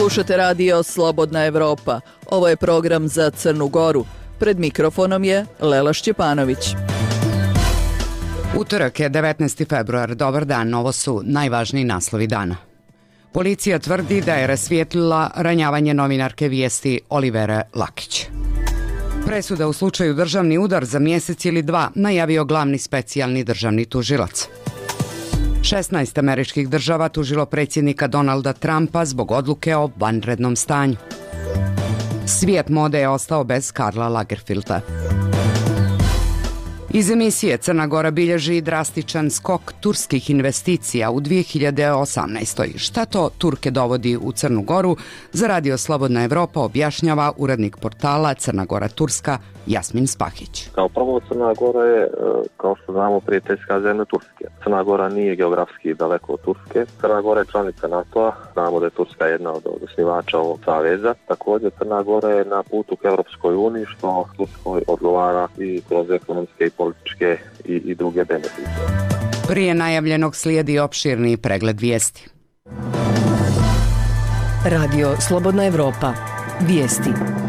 Slušate radio Slobodna Evropa. Ovo je program za Crnu Goru. Pred mikrofonom je Lela Šćepanović. Utorak je 19. februar. Dobar dan, ovo su najvažniji naslovi dana. Policija tvrdi da je rasvijetlila ranjavanje novinarke Vijesti Olivere Lakić. Presuda u slučaju državni udar za mjesec ili dva najavio glavni specijalni državni tužilac. 16 američkih država tužilo predsjednika Donalda Trumpa zbog odluke o vanrednom stanju. Svijet mode je ostao bez Karla Lagerfelda. Iz emisije Crna Gora bilježi drastičan skok turskih investicija u 2018. Šta to Turke dovodi u Crnu Goru? Za radio Slobodna Evropa objašnjava urednik portala Crna Gora Turska Jasmin Spahić. Kao prvo, Crna Gora je, kao što znamo, prijateljska zemlja Turske. Crna Gora nije geografski daleko od Turske. Crna Gora je članica NATO-a. Znamo da je Turska jedna od osnivača ovog saveza. Također, Crna Gora je na putu k Europskoj uniji, što Turskoj odgovara i kroz ekonomske i političke i druge benefite. Prije najavljenog slijedi opširni pregled vijesti. Radio Slobodna Evropa. Vijesti.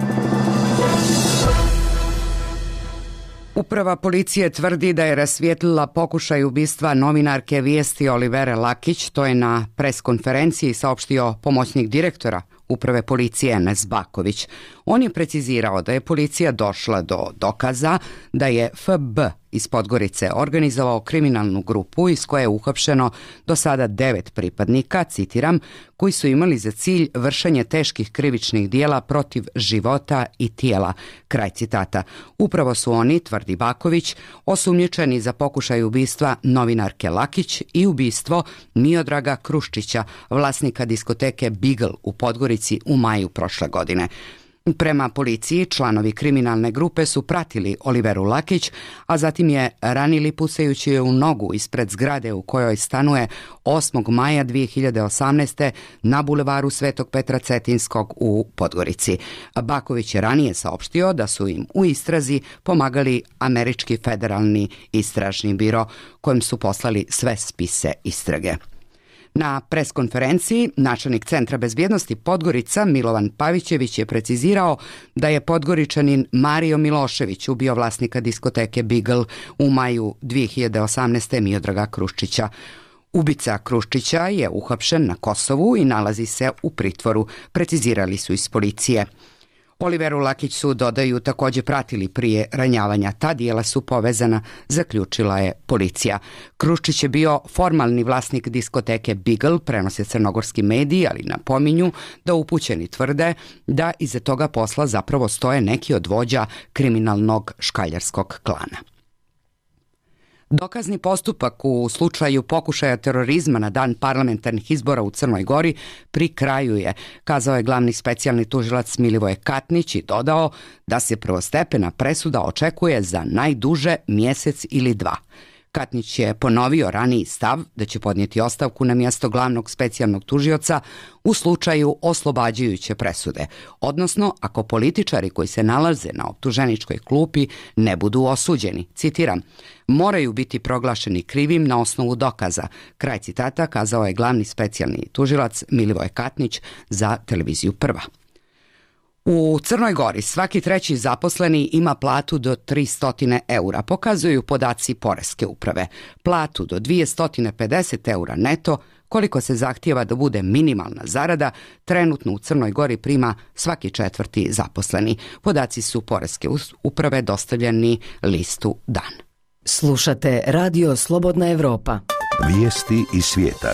Uprava policije tvrdi da je rasvijetlila pokušaj ubistva novinarke Vijesti Olivere Lakić. To je na preskonferenciji saopštio pomoćnik direktora Uprave policije Enes Baković. On je precizirao da je policija došla do dokaza da je FB iz Podgorice organizovao kriminalnu grupu iz koje je uhapšeno do sada 9 pripadnika, citiram, koji su imali za cilj vršenje teških krivičnih dijela protiv života i tijela. Kraj citata. Upravo su oni, tvrdi Baković, osumnjičeni za pokušaj ubistva novinarke Lakić i ubistvo Miodraga Kruščića, vlasnika diskoteke Beagle u Podgorici u maju prošle godine. Prema policiji, članovi kriminalne grupe su pratili Oliveru Lakić, a zatim je ranili pucajući je u nogu ispred zgrade u kojoj stanuje 8. maja 2018. na bulevaru Svetog Petra Cetinskog u Podgorici. Baković je ranije saopštio da su im u istrazi pomagali Američki federalni istražni biro, kojem su poslali sve spise istrage. Na preskonferenciji načelnik Centra bezbjednosti Podgorica Milovan Pavićević je precizirao da je Podgoričanin Mario Milošević ubio vlasnika diskoteke Beagle u maju 2018. Miodraga Kruščića. Ubica Kruščića je uhapšen na Kosovu i nalazi se u pritvoru, precizirali su iz policije. Oliveru Lakić su, dodaju, također pratili prije ranjavanja. Ta dijela su povezana, zaključila je policija. Kruščić je bio formalni vlasnik diskoteke Beagle, prenose crnogorski mediji, ali napominju da upućeni tvrde da iza toga posla zapravo stoje neki od vođa kriminalnog škaljarskog klana. Dokazni postupak u slučaju pokušaja terorizma na dan parlamentarnih izbora u Crnoj Gori pri kraju je, kazao je glavni specijalni tužilac Milivoje Katnić i dodao da se prvostepena presuda očekuje za najduže mjesec ili dva. Katnić je ponovio raniji stav da će podnijeti ostavku na mjesto glavnog specijalnog tužioca u slučaju oslobađajuće presude, odnosno ako političari koji se nalaze na optuženičkoj klupi ne budu osuđeni, citiram, moraju biti proglašeni krivim na osnovu dokaza. Kraj citata, kazao je glavni specijalni tužilac Milivoje Katnić za televiziju Prva. U Crnoj Gori svaki treći zaposleni ima platu do 300 eura, pokazuju podaci Poreske uprave. Platu do 250 eura neto, koliko se zahtijeva da bude minimalna zarada, trenutno u Crnoj Gori prima svaki četvrti zaposleni. Podaci su Poreske uprave dostavljeni listu Dan. Slušate radio Slobodna Evropa. Vijesti iz svijeta.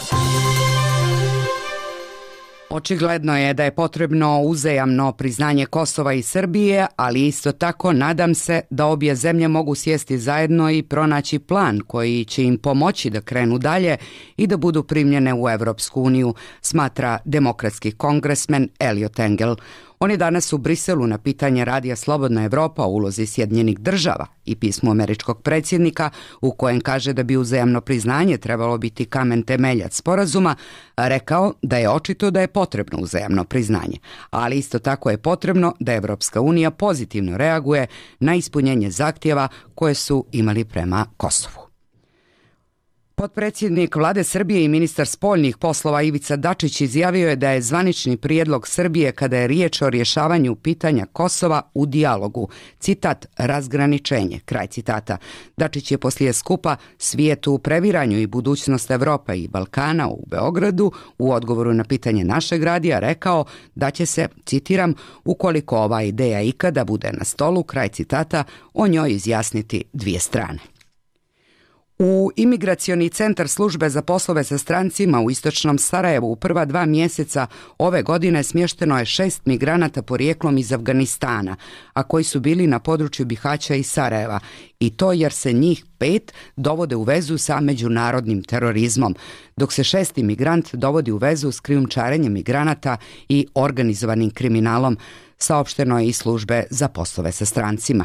Očigledno je da je potrebno uzajamno priznanje Kosova i Srbije, ali isto tako nadam se da obje zemlje mogu sjesti zajedno i pronaći plan koji će im pomoći da krenu dalje i da budu primljene u Evropsku uniju, smatra demokratski kongresmen Eliot Engel. On je danas u Briselu na pitanje radija Slobodna Evropa o ulozi Sjedinjenih Država i pismu američkog predsjednika u kojem kaže da bi uzajamno priznanje trebalo biti kamen temeljac sporazuma, rekao da je očito da je potrebno uzajamno priznanje, ali isto tako je potrebno da Evropska unija pozitivno reaguje na ispunjenje zahtjeva koje su imali prema Kosovu. Potpredsjednik Vlade Srbije i ministar spoljnih poslova Ivica Dačić izjavio je da je zvanični prijedlog Srbije kada je riječ o rješavanju pitanja Kosova u dijalogu. Citat, razgraničenje, kraj citata. Dačić je poslije skupa Svijet u previranju i budućnost Evrope i Balkana u Beogradu u odgovoru na pitanje našeg radija rekao da će se, citiram, ukoliko ova ideja ikada bude na stolu, kraj citata, o njoj izjasniti dvije strane. U Imigracioni centar službe za poslove sa strancima u istočnom Sarajevu u prva 2 mjeseca ove godine smješteno je 6 migranata porijeklom iz Afganistana, a koji su bili na području Bihaća i Sarajeva, i to jer se njih 5 dovode u vezu sa međunarodnim terorizmom, dok se 6. migrant dovodi u vezu s krijumčarenjem migranata i organizovanim kriminalom, saopšteno je iz službe za poslove sa strancima.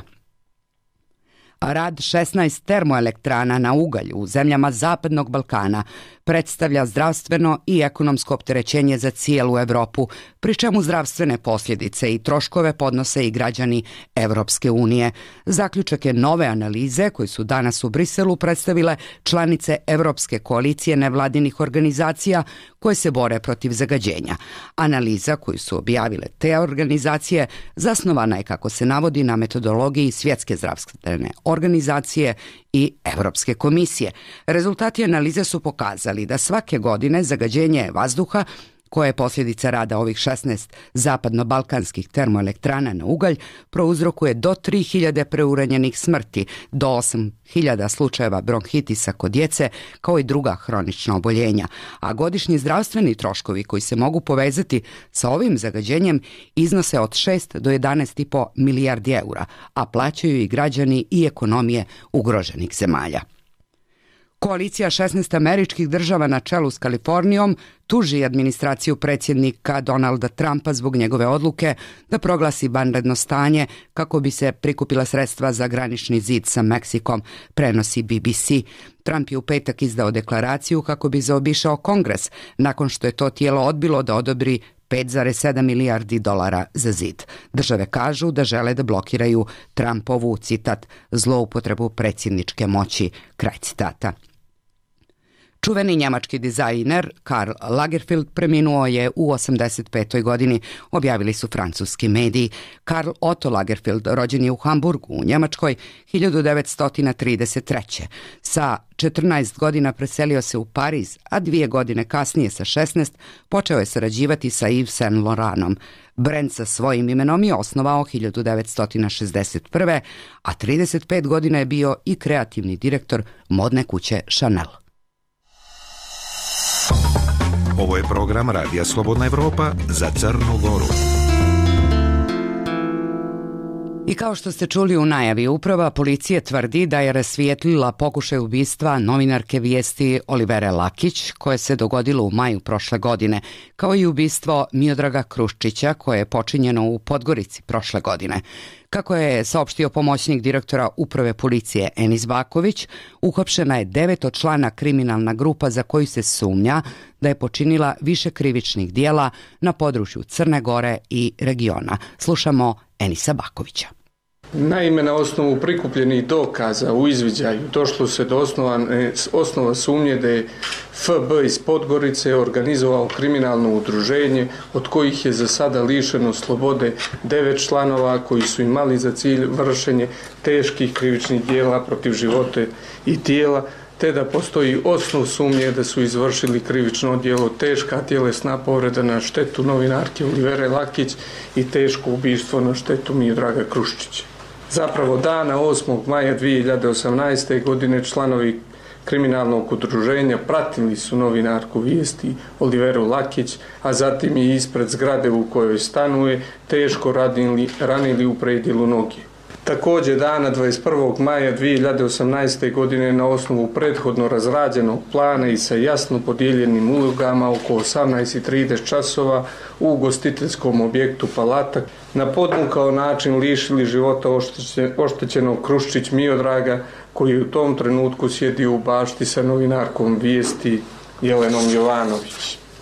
Rad 16 termoelektrana na ugalj u zemljama Zapadnog Balkana predstavlja zdravstveno i ekonomsko opterećenje za cijelu Europu, pri čemu zdravstvene posljedice i troškove podnose i građani Europske unije. Zaključak je nove analize koji su danas u Briselu predstavile članice Europske koalicije nevladinih organizacija koje se bore protiv zagađenja. Analiza koju su objavile te organizacije zasnovana je, kako se navodi, na metodologiji Svjetske zdravstvene organizacije i Europske komisije. Rezultati analize su pokazali da svake godine zagađenje vazduha, koje je posljedica rada ovih 16 zapadno-balkanskih termoelektrana na ugalj, prouzrokuje do 3000 preuranjenih smrti, do 8000 slučajeva bronhitisa kod djece, kao i druga hronična oboljenja. A godišnji zdravstveni troškovi koji se mogu povezati sa ovim zagađenjem iznose od 6 do 11,5 milijardi eura, a plaćaju i građani i ekonomije ugroženih zemalja. Koalicija 16 američkih država na čelu s Kalifornijom tuži administraciju predsjednika Donalda Trumpa zbog njegove odluke da proglasi vanredno stanje kako bi se prikupila sredstva za granični zid sa Meksikom, prenosi BBC. Trump je u petak izdao deklaraciju kako bi zaobišao Kongres, nakon što je to tijelo odbilo da odobri 5,7 milijardi dolara za zid. Države kažu da žele da blokiraju Trumpovu, citat, zloupotrebu predsjedničke moći, kraj citata. Čuveni njemački dizajner Karl Lagerfeld preminuo je u 85. godini, objavili su francuski mediji. Karl Otto Lagerfeld rođen je u Hamburgu u Njemačkoj 1933. Sa 14 godina preselio se u Pariz, a 2 godine kasnije sa 16 počeo je sarađivati sa Yves Saint Laurentom. Brand sa svojim imenom je osnovao 1961. a 35 godina je bio i kreativni direktor modne kuće Chanel. Ovo je program Radija Slobodna Evropa za Crnu Goru. I kao što ste čuli u najavi, uprava policije tvrdi da je rasvijetlila pokušaj ubistva novinarke Vijesti Olivere Lakić, koje se dogodilo u maju prošle godine, kao i ubistvo Miodraga Kruščića, koje je počinjeno u Podgorici prošle godine. Kako je saopštio pomoćnik direktora uprave policije Enis Baković, uhapšena je 9-člana kriminalna grupa za koju se sumnja da je počinila više krivičnih dijela na području Crne Gore i regiona. Slušamo Enisa Bakovića. Naime, na osnovu prikupljenih dokaza u izviđaju došlo se do osnova sumnje da je FB iz Podgorice organizovao kriminalno udruženje od kojih je za sada lišeno slobode 9 članova koji su imali za cilj vršenje teških krivičnih dijela protiv života i tijela, te da postoji osnov sumnje da su izvršili krivično djelo teška tjelesna povreda na štetu novinarke Olivere Lakić i teško ubistvo na štetu Miodraga Kruščića. Zapravo dana 8. maja 2018. godine članovi kriminalnog udruženja pratili su novinarku Vijesti Oliveru Lakić, a zatim i ispred zgrade u kojoj stanuje teško ranili u predjelu noge. Također dana 21. maja 2018. godine na osnovu prethodno razrađenog plana i sa jasno podijeljenim ulogama oko 18:30 časova u ugostiteljskom objektu Palatak na podmukao način lišili života oštećenog Kruščić Miodraga, koji je u tom trenutku sjedio u bašti sa novinarkom Vijesti Jelenom Jovanović.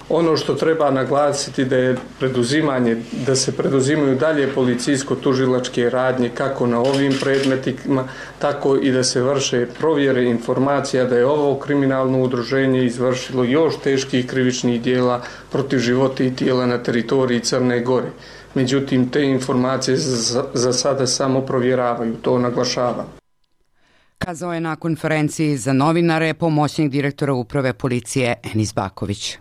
Ono što treba naglasiti da se preduzimaju dalje policijsko-tužilačke radnje kako na ovim predmetima, tako i da se vrše provjere informacija da je ovo kriminalno udruženje izvršilo još teških krivičnih djela protiv života i tijela na teritoriji Crne Gore. Međutim, te informacije za sada samo provjeravaju, to naglašavam. Kazao je na konferenciji za novinare pomoćnik direktora uprave policije Enis Baković.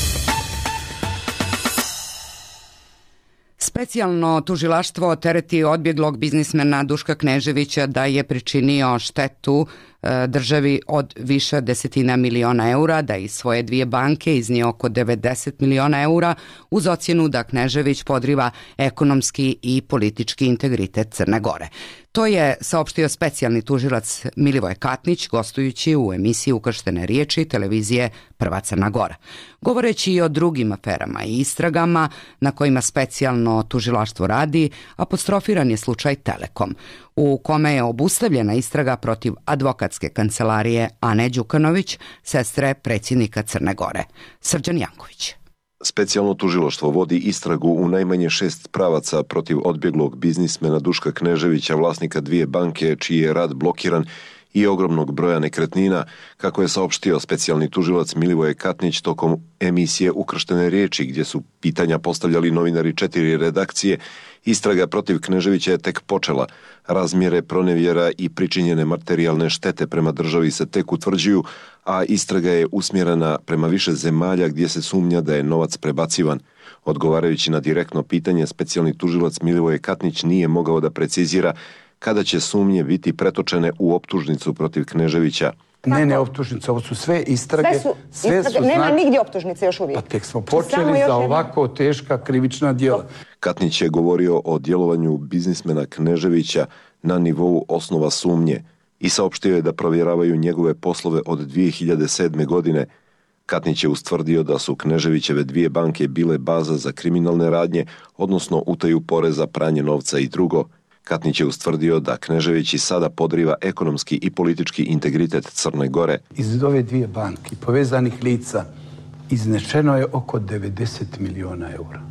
Specijalno tužilaštvo tereti odbjeglog biznismena Duška Kneževića da je pričinio štetu državi od više desetina miliona eura, da iz svoje 2 banke iznio oko 90 miliona eura uz ocjenu da Knežević podriva ekonomski i politički integritet Crne Gore. To je saopštio specijalni tužilac Milivoje Katnić gostujući u emisiji Ukrštene riječi televizije Prva Crna Gora. Govoreći i o drugim aferama i istragama na kojima specijalno tužilaštvo radi, apostrofiran je slučaj Telekom, u kome je obustavljena istraga protiv advokatske kancelarije Ane Đukanović, sestre predsjednika Crne Gore. Srđan Janković. Specijalno tužilaštvo vodi istragu u najmanje 6 pravaca protiv odbjeglog biznismena Duška Kneževića, vlasnika 2 banke čiji je rad blokiran i ogromnog broja nekretnina, kako je saopštio specijalni tužilac Milivoje Katnić tokom emisije Ukrštene riječi, gdje su pitanja postavljali novinari 4 redakcije. Istraga protiv Kneževića je tek počela. Razmjere pronevjera i pričinjene materijalne štete prema državi se tek utvrđuju, a istraga je usmjerena prema više zemalja gdje se sumnja da je novac prebacivan. Odgovarajući na direktno pitanje, specijalni tužilac Milivoje Katnić nije mogao da precizira kada će sumnje biti pretočene u optužnicu protiv Kneževića. Ne optužnice, ovo su sve istrage. Sve su nema nigdje optužnice još uvijek. Pa tek smo počeli za ovako teška krivična djela. Katnić je govorio o djelovanju biznismena Kneževića na nivou osnova sumnje i saopštio je da provjeravaju njegove poslove od 2007. godine. Katnić je ustvrdio da su Kneževićeve 2 banke bile baza za kriminalne radnje, odnosno utaju poreza, pranje novca i drugo. Katnić je ustvrdio da Knežević i sada podriva ekonomski i politički integritet Crne Gore. Iz ove 2 banke povezanih lica iznešeno je oko 90 miliona eura.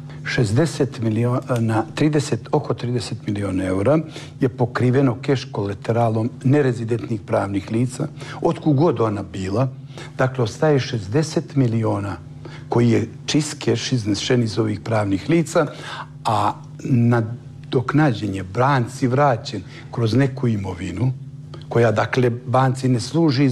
60 miliona, oko 30 miliona eura je pokriveno keš kolateralom nerezidentnih pravnih lica, otkud god ona bila. Dakle, ostaje 60 miliona koji je čist keš iznešen iz ovih pravnih lica, a nadoknađen je banci vraćen kroz neku imovinu koja, dakle, banci ne služi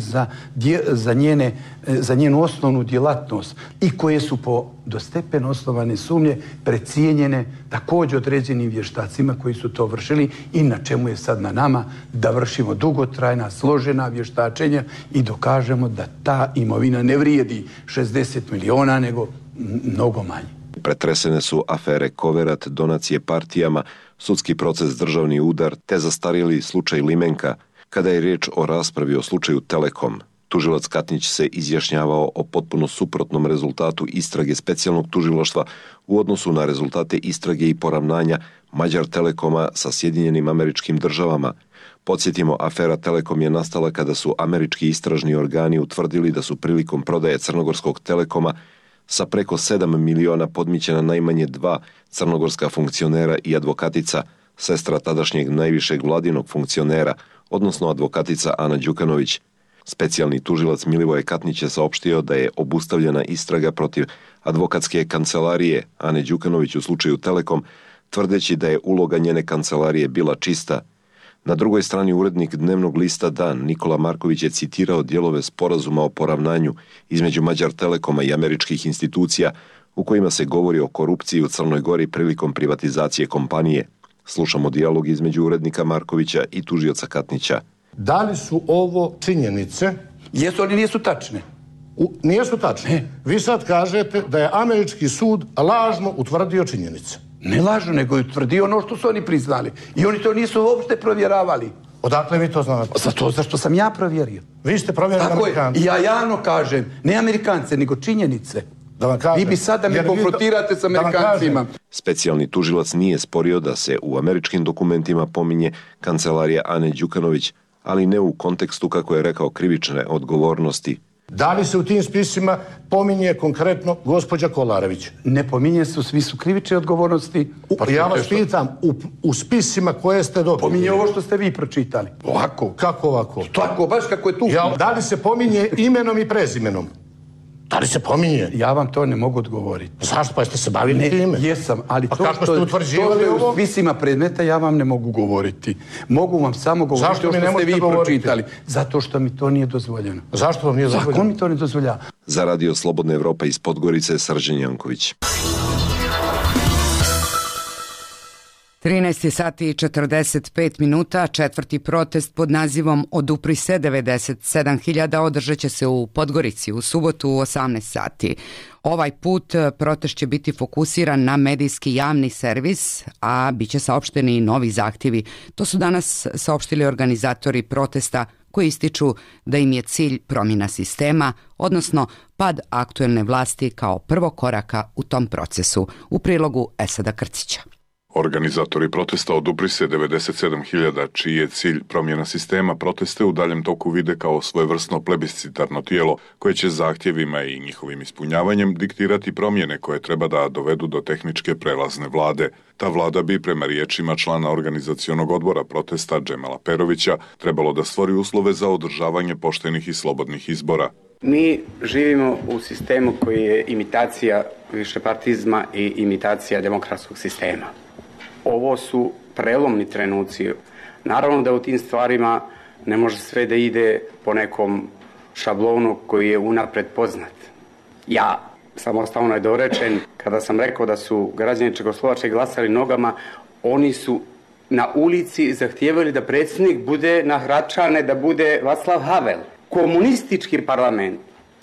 za njenu osnovnu djelatnost i koje su po dostepeno osnovane sumnje precijenjene također određenim vještacima koji su to vršili i na čemu je sad na nama da vršimo dugotrajna, složena vještačenja i dokažemo da ta imovina ne vrijedi 60 miliona, nego mnogo manje. Pretresene su afere Koverat, donacije partijama, sudski proces državni udar te zastarjeli slučaj Limenka. Kada je riječ o raspravi o slučaju Telekom, tužilac Katnić se izjašnjavao o potpuno suprotnom rezultatu istrage specijalnog tužilaštva u odnosu na rezultate istrage i poravnanja Mađar Telekoma sa Sjedinjenim Američkim Državama. Podsjetimo, afera Telekom je nastala kada su američki istražni organi utvrdili da su prilikom prodaje crnogorskog Telekoma sa preko 7 miliona podmićena najmanje 2 crnogorska funkcionera i advokatica, sestra tadašnjeg najvišeg vladinog funkcionera, odnosno advokatica Ana Đukanović. Specijalni tužilac Milivoje Katnić je saopštio da je obustavljena istraga protiv advokatske kancelarije Ane Đukanović u slučaju Telekom, tvrdeći da je uloga njene kancelarije bila čista. Na drugoj strani urednik dnevnog lista Dan Nikola Marković je citirao dijelove sporazuma o poravnanju između Mađar Telekoma i američkih institucija u kojima se govori o korupciji u Crnoj Gori prilikom privatizacije kompanije. Slušamo dijalog između urednika Markovića i tužioca Katnića. Da li su ovo činjenice? Jesu li nisu tačne? Nisu tačne. Ne. Vi sad kažete da je američki sud lažno utvrdio činjenice. Ne lažno, nego je utvrdio ono što su oni priznali. I oni to nisu uopšte provjeravali. Odakle vi to znate? Zato zašto sam ja provjerio. Vi ste provjerili Amerikance. I ja javno kažem, ne Amerikance, nego činjenice. Da vam kažem. Vi bi sad da me konfrontirate s Amerikancima. Specijalni tužilac nije sporio da se u američkim dokumentima pominje kancelarija Ane Đukanović, ali ne u kontekstu, kako je rekao, krivične odgovornosti. Da li se u tim spisima pominje konkretno gospođa Kolarević? Ne pominje se, svi su krivične odgovornosti. Ja vas pitam, u spisima koje ste dobili... Pominje ovo što ste vi pročitali. Ovako. Kako ovako? Tako, baš kako je tu. Da li se pominje imenom i prezimenom? Da li se pominje? Ja vam to ne mogu odgovoriti. Zašto? Pa jeste se bavili time? Jesam, ali to kako ste utvrđivali ovo? U spisima predmeta ja vam ne mogu govoriti. Mogu vam samo govoriti zašto što ste vi pročitali. Govoriti? Zato što mi to nije dozvoljeno. Zašto vam nije dozvoljeno? Zakon mi to ne dozvoljava. Za Radio Slobodna Evropa iz Podgorice, Srđan Janković. 13 sati i 45 minuta, četvrti protest pod nazivom Odupri se 97.000 održat će se u Podgorici u subotu u 18 sati. Ovaj put protest će biti fokusiran na medijski javni servis, a bit će saopšteni i novi zahtjevi. To su danas saopštili organizatori protesta koji ističu da im je cilj promjena sistema, odnosno pad aktuelne vlasti kao prvog koraka u tom procesu. U prilogu Esada Krcića. Organizatori protesta Odupri se 97.000, čiji je cilj promjena sistema, proteste u daljem toku vide kao svojevrsno plebiscitarno tijelo koje će zahtjevima i njihovim ispunjavanjem diktirati promjene koje treba da dovedu do tehničke prelazne vlade. Ta vlada bi, prema riječima člana organizacionog odbora protesta Džemala Perovića, trebalo da stvori uslove za održavanje poštenih i slobodnih izbora. Mi živimo u sistemu koji je imitacija višepartizma i imitacija demokratskog sistema. Ovo su prelomni trenuci. Naravno da u tim stvarima ne može sve da ide po nekom šablonu koji je unapred poznat. Ja sam ostao nedorečen kada sam rekao da su građani Čehoslovačke glasali nogama, oni su na ulici zahtijevali da predsjednik bude na Hračane, da bude Václav Havel. Komunistički parlament,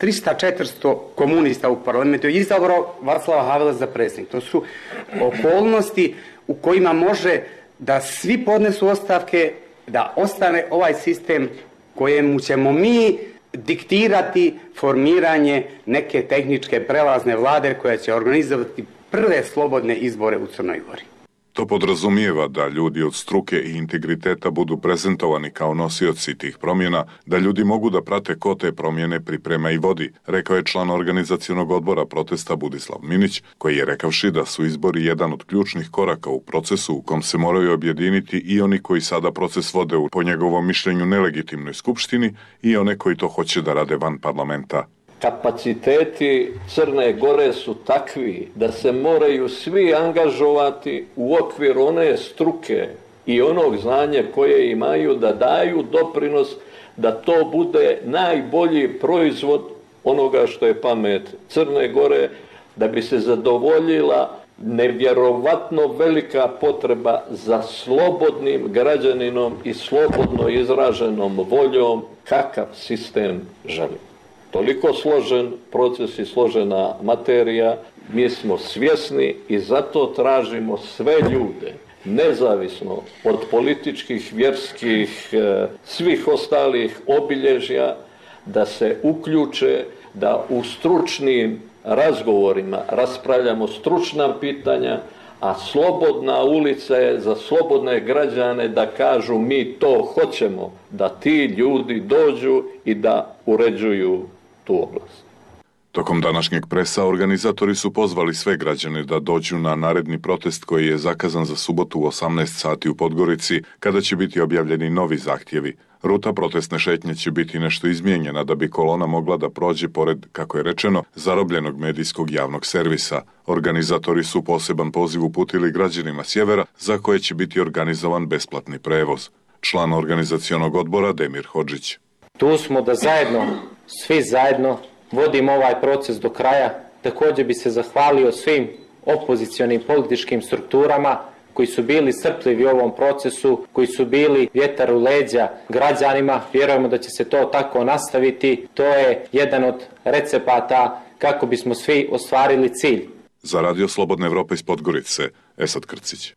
300-400 komunista u parlamentu je izabrao Václava Havela za predsjednik. To su okolnosti u kojima može da svi podnesu ostavke, da ostane ovaj sistem kojemu ćemo mi diktirati formiranje neke tehničke prelazne vlade koja će organizovati prve slobodne izbore u Crnoj Gori. To podrazumijeva da ljudi od struke i integriteta budu prezentovani kao nosioci tih promjena, da ljudi mogu da prate ko te promjene priprema i vodi, rekao je član organizacionog odbora protesta Budislav Minić, koji je rekavši da su izbori jedan od ključnih koraka u procesu u kom se moraju objediniti i oni koji sada proces vode u, po njegovom mišljenju, nelegitimnoj skupštini i one koji to hoće da rade van parlamenta. Kapaciteti Crne Gore su takvi da se moraju svi angažovati u okviru one struke i onog znanja koje imaju da daju doprinos da to bude najbolji proizvod onoga što je pamet Crne Gore, da bi se zadovoljila nevjerovatno velika potreba za slobodnim građaninom i slobodno izraženom voljom kakav sistem želi. Toliko složen proces i složena materija, mi smo svjesni i zato tražimo sve ljude, nezavisno od političkih, vjerskih, svih ostalih obilježja, da se uključe, da u stručnim razgovorima raspravljamo stručna pitanja, a slobodna ulica je za slobodne građane da kažu mi to hoćemo, da ti ljudi dođu i da uređuju tu oblast. Tokom današnjeg presa organizatori su pozvali sve građane da dođu na naredni protest koji je zakazan za subotu u 18 sati u Podgorici, kada će biti objavljeni novi zahtjevi. Ruta protestne šetnje će biti nešto izmijenjena da bi kolona mogla da prođe pored, kako je rečeno, zarobljenog medijskog javnog servisa. Organizatori su poseban poziv uputili građanima sjevera za koje će biti organizovan besplatni prevoz. Član organizacionog odbora Demir Hodžić. Tu smo da zajedno, svi zajedno, vodimo ovaj proces do kraja. Također bi se zahvalio svim opozicionim političkim strukturama koji su bili strpljivi u ovom procesu, koji su bili vjetar u leđa građanima. Vjerujemo da će se to tako nastaviti. To je jedan od recepata kako bismo svi ostvarili cilj. Za Radio Slobodna Evropa iz Podgorice, Esad Krcić.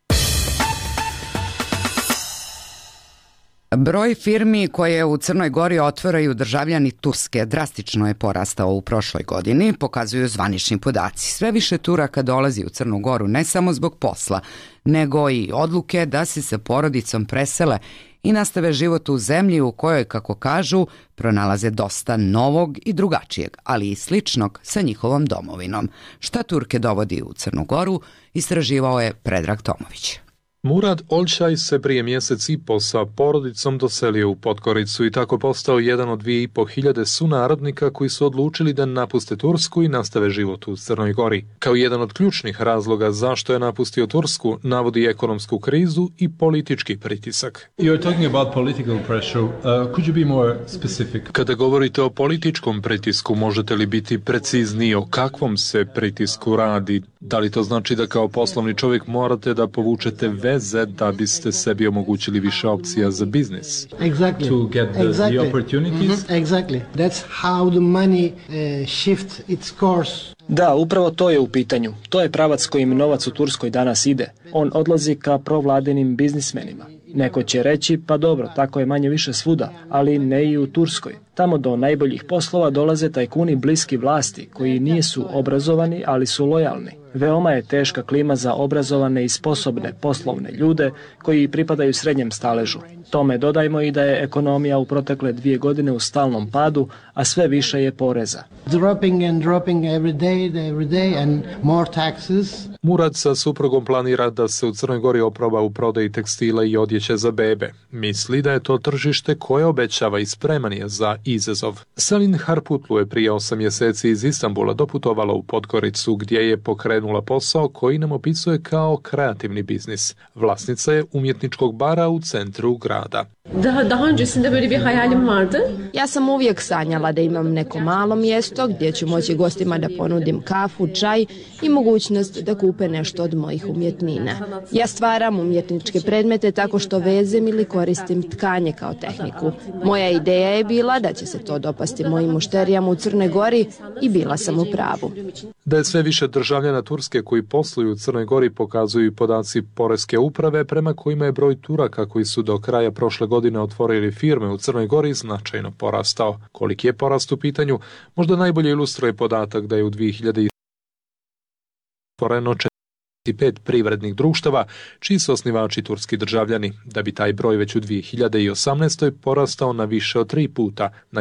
Broj firmi koje u Crnoj Gori otvaraju državljani Turske drastično je porastao u prošloj godini, pokazuju zvanični podaci. Sve više Turaka dolazi u Crnu Goru ne samo zbog posla, nego i odluke da se sa porodicom presele i nastave život u zemlji u kojoj, kako kažu, pronalaze dosta novog i drugačijeg, ali i sličnog sa njihovom domovinom. Šta Turke dovodi u Crnu Goru, istraživao je Predrag Tomović. Murad Olčaj se prije mjesec i po sa porodicom doselio u Podgoricu i tako postao jedan od 2.500 sunarodnika koji su odlučili da napuste Tursku i nastave život u Crnoj Gori. Kao jedan od ključnih razloga zašto je napustio Tursku navodi ekonomsku krizu i politički pritisak. Kada govorite o političkom pritisku, možete li biti precizniji o kakvom se pritisku radi? Da li to znači da kao poslovni čovjek morate da povučete veze da biste sebi omogućili više opcija za biznis? Exactly. To get the opportunities? Exactly. That's how the money shifts its course. Da, upravo to je u pitanju. To je pravac kojim novac u Turskoj danas ide. On odlazi ka provladinim biznismenima. Neko će reći, pa dobro, tako je manje više svuda, ali ne i u Turskoj. Tamo do najboljih poslova dolaze tajkuni bliski vlasti, koji nisu obrazovani, ali su lojalni. Veoma je teška klima za obrazovane i sposobne poslovne ljude koji pripadaju srednjem staležu. Tome dodajmo i da je ekonomija u protekle 2 godine u stalnom padu, a sve više je poreza. Dropping every day and more taxes. Murad sa suprugom planira da se u Crnoj Gori oproba u prodaji tekstila i odjeće za bebe. Misli da je to tržište koje obećava i spreman je za izazov. Selin Harputlu je prije 8 mjeseci iz Istanbula doputovala u Podgoricu gdje je pokrenula posao koji nam opisuje kao kreativni biznis. Vlasnica je umjetničkog bara u centru grada. Daha öncesinde böyle bir hayalim vardı. Ja sam uvijek sanjala da imam neko malo mjesto gdje ću moći gostima da ponudim kafu, čaj i mogućnost da kupe nešto od mojih umjetnina. Ja stvaram umjetničke predmete tako što vezem ili koristim tkanje kao tehniku. Moja ideja je bila da će se to dopasti mojim mušterijama u Crnoj Gori i bila sam u pravu. Da je sve više državljana Turske koji posluju u Crnoj Gori pokazuju i podaci Poreske uprave prema kojima je broj Turaka koji su do kraja prošle godine otvorili firme u Crnoj Gori značajno porastao. Koliki je porast u pitanju, možda najbolje ilustruje podatak da je u 2000 otvoreno 45 privrednih društava, čiji su osnivači turski državljani, da bi taj broj već u 2018. porastao na više od 3 puta, na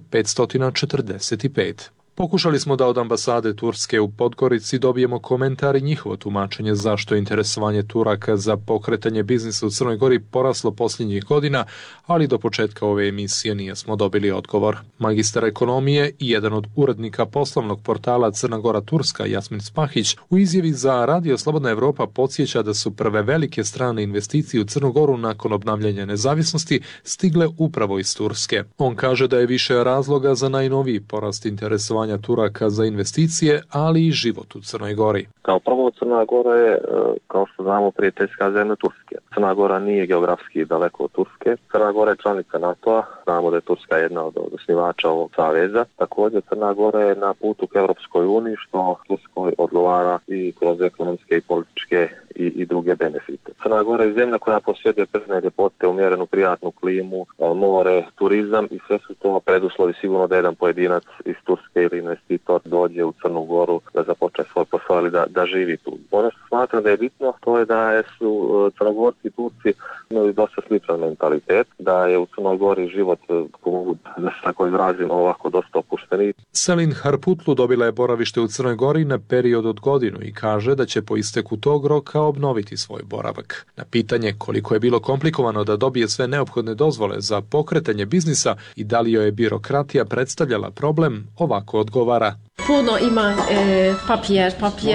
1545. Pokušali smo da od ambasade Turske u Podgorici dobijemo komentar i njihovo tumačenje zašto je interesovanje Turaka za pokretanje biznisa u Crnoj Gori poraslo posljednjih godina, ali do početka ove emisije nismo dobili odgovor. Magistar ekonomije i jedan od urednika poslovnog portala Crna Gora Turska, Jasmin Spahić, u izjavi za Radio Slobodna Evropa podsjeća da su prve velike strane investicije u Crnu Goru nakon obnavljanja nezavisnosti stigle upravo iz Turske. On kaže da je više razloga za najnoviji porast interesovanja Turaka za investicije, ali i život u Crnoj Gori. Kao prvo, Crna Gora je, kao što znamo, prijateljska zemlja Turske. Crna Gora nije geografski daleko od Turske. Crna Gora je članica NATO-a. Znamo da je Turska jedna od osnivača ovog saveza. Također, Crna Gora je na putu k Europskoj uniji, što Turskoj odgovara i kroz ekonomske i političke i druge benefite. Crna Gora je zemlja koja posjeduje prirodne ljepote, umjerenu prijatnu klimu, more, turizam i sve su to preduslovi sigurno da jedan pojedinac iz Turske ili investitor dođe u Crnu Goru da započne svoj posao ili da živi tu. Ono što smatram da je bitno, to je da su Crnogorci i Turci imali dosta sličan mentalitet, da je u Crnoj Gori život, da se tako izrazim, ovako dosta opušteni. Selin Harputlu dobila je boravište u Crnoj Gori na period od godinu i kaže da će po isteku tog roka obnoviti svoj boravak. Na pitanje koliko je bilo komplikovano da dobije sve neophodne dozvole za pokretanje biznisa i da li joj je birokratija predstavljala problem, ovako odgovara. Puno ima papir.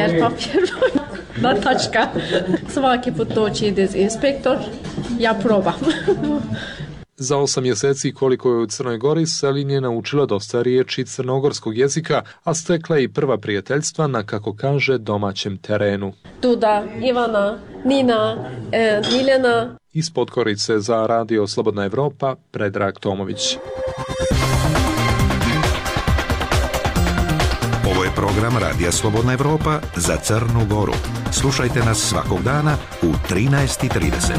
Natačka. Svaki put doći inspektor, ja probam. Za 8 mjeseci koliko je u Crnoj Gori, Selin je naučila dosta riječi crnogorskog jezika, a stekla i prva prijateljstva na, kako kaže, domaćem terenu. Duda, Ivana, Nina, Miljana. Iz Podgorice za Radio Slobodna Evropa, Predrag Tomović. Ovo je program Radija Slobodna Evropa za Crnu Goru. Slušajte nas svakog dana u 13:30.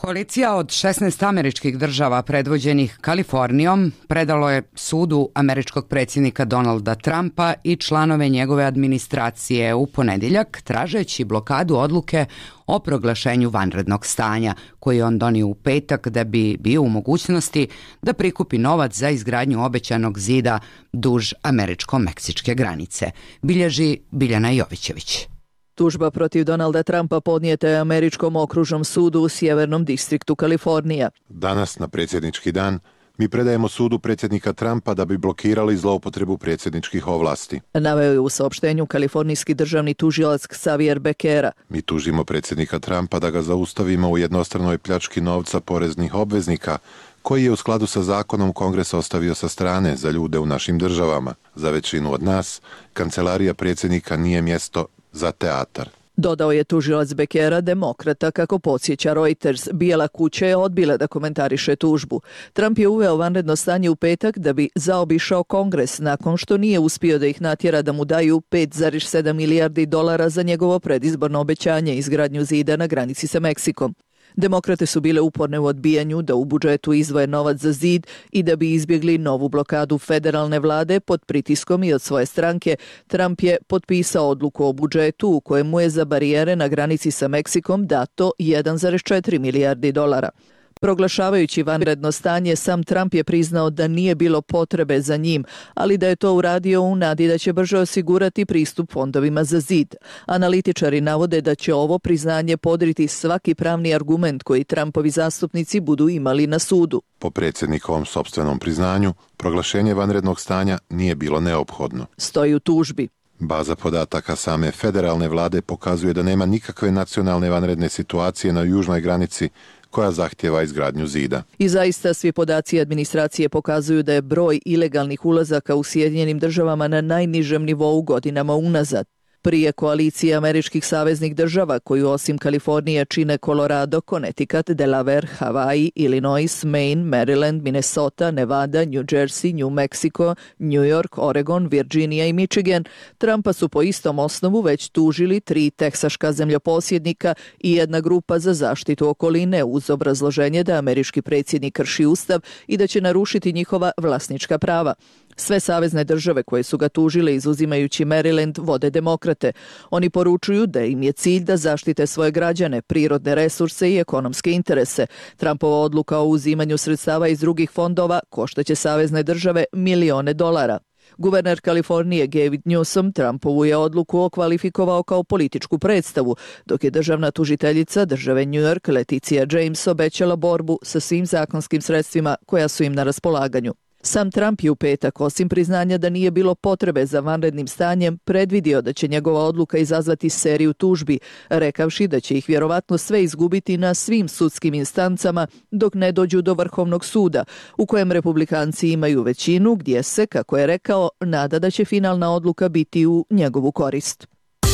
Koalicija od 16 američkih država predvođenih Kalifornijom predalo je sudu američkog predsjednika Donalda Trumpa i članove njegove administracije u ponedjeljak, tražeći blokadu odluke o proglašenju vanrednog stanja, koji je on donio u petak da bi bio u mogućnosti da prikupi novac za izgradnju obećanog zida duž američko-meksičke granice, bilježi Biljana Jovićević. Tužba protiv Donalda Trumpa podnijeta je Američkom okružnom sudu u Sjevernom distriktu Kalifornija. Danas, na predsjednički dan, mi predajemo sudu predsjednika Trumpa da bi blokirali zloupotrebu predsjedničkih ovlasti. Naveo je u saopštenju kalifornijski državni tužilac Xavier Becerra. Mi tužimo predsjednika Trumpa da ga zaustavimo u jednostranoj pljački novca poreznih obveznika, koji je u skladu sa zakonom Kongres ostavio sa strane za ljude u našim državama. Za većinu od nas, kancelarija predsjednika nije mjesto za teatar. Dodao je tužilac Becerra, demokrata, kako podsjeća Reuters. Bijela kuća je odbila da komentariše tužbu. Trump je uveo vanredno stanje u petak da bi zaobišao Kongres nakon što nije uspio da ih natjera da mu daju $5,7 milijardi za njegovo predizborno obećanje izgradnju zida na granici sa Meksikom. Demokrate su bile uporne u odbijanju da u budžetu izdvoje novac za zid i da bi izbjegli novu blokadu federalne vlade pod pritiskom i od svoje stranke. Trump je potpisao odluku o budžetu u kojemu je za barijere na granici sa Meksikom dato $1,4 milijardi. Proglašavajući vanredno stanje, sam Trump je priznao da nije bilo potrebe za njim, ali da je to uradio u nadi da će brže osigurati pristup fondovima za zid. Analitičari navode da će ovo priznanje podriti svaki pravni argument koji Trumpovi zastupnici budu imali na sudu. Po predsjednikovom sopstvenom priznanju, proglašenje vanrednog stanja nije bilo neophodno. Stoji u tužbi. Baza podataka same federalne vlade pokazuje da nema nikakve nacionalne vanredne situacije na južnoj granici koja zahtjeva izgradnju zida. I zaista svi podaci administracije pokazuju da je broj ilegalnih ulazaka u Sjedinjenim državama na najnižem nivou godinama unazad. Prije koalicije američkih saveznih država, koju osim Kalifornije čine Colorado, Connecticut, Delaware, Hawaii, Illinois, Maine, Maryland, Minnesota, Nevada, New Jersey, New Mexico, New York, Oregon, Virginia i Michigan, Trumpa su po istom osnovu već tužili 3 teksaška zemljoposjednika i jedna grupa za zaštitu okoline uz obrazloženje da američki predsjednik krši ustav i da će narušiti njihova vlasnička prava. Sve savezne države koje su ga tužile, izuzimajući Maryland, vode demokrate. Oni poručuju da im je cilj da zaštite svoje građane, prirodne resurse i ekonomske interese. Trumpova odluka o uzimanju sredstava iz drugih fondova koštaće savezne države milione dolara. Guverner Kalifornije Gavin Newsom Trumpovu je odluku okvalifikovao kao političku predstavu, dok je državna tužiteljica države New York Leticia James obećala borbu sa svim zakonskim sredstvima koja su im na raspolaganju. Sam Trump je u petak, osim priznanja da nije bilo potrebe za vanrednim stanjem, predvidio da će njegova odluka izazvati seriju tužbi, rekavši da će ih vjerovatno sve izgubiti na svim sudskim instancama dok ne dođu do Vrhovnog suda, u kojem republikanci imaju većinu, gdje se, kako je rekao, nada da će finalna odluka biti u njegovu korist.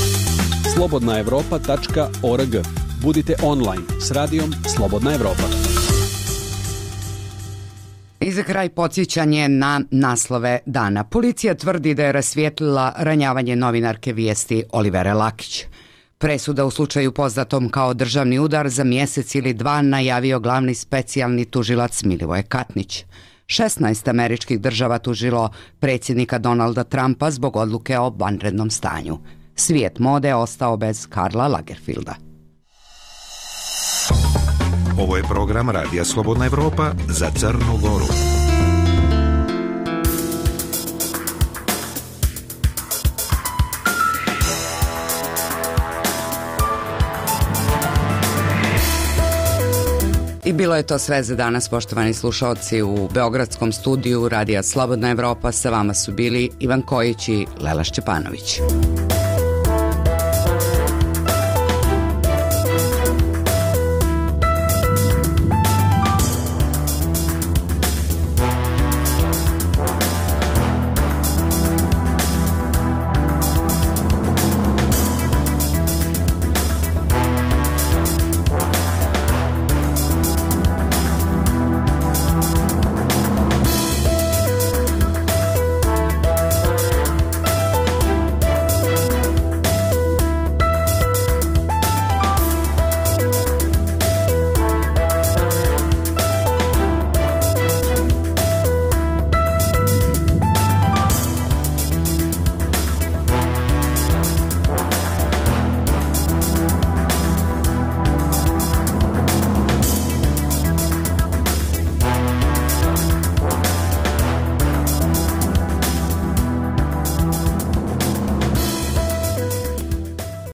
slobodnaevropa.org. Budite online s radijom Slobodna Evropa. I za kraj podsjećanje na naslove dana. Policija tvrdi da je rasvijetlila ranjavanje novinarke Vijesti Olivere Lakić. Presuda u slučaju poznatom kao državni udar za mjesec ili dva najavio glavni specijalni tužilac Milivoje Katnić. 16 američkih država tužilo predsjednika Donalda Trumpa zbog odluke o vanrednom stanju. Svijet mode ostao bez Karla Lagerfielda. Ovo je program Radija Slobodna Evropa za Crnu Goru. I bilo je to sve za danas, poštovani slušalci. U beogradskom studiju Radija Slobodna Evropa sa vama su bili Ivan Kojić i Lela Šćepanović.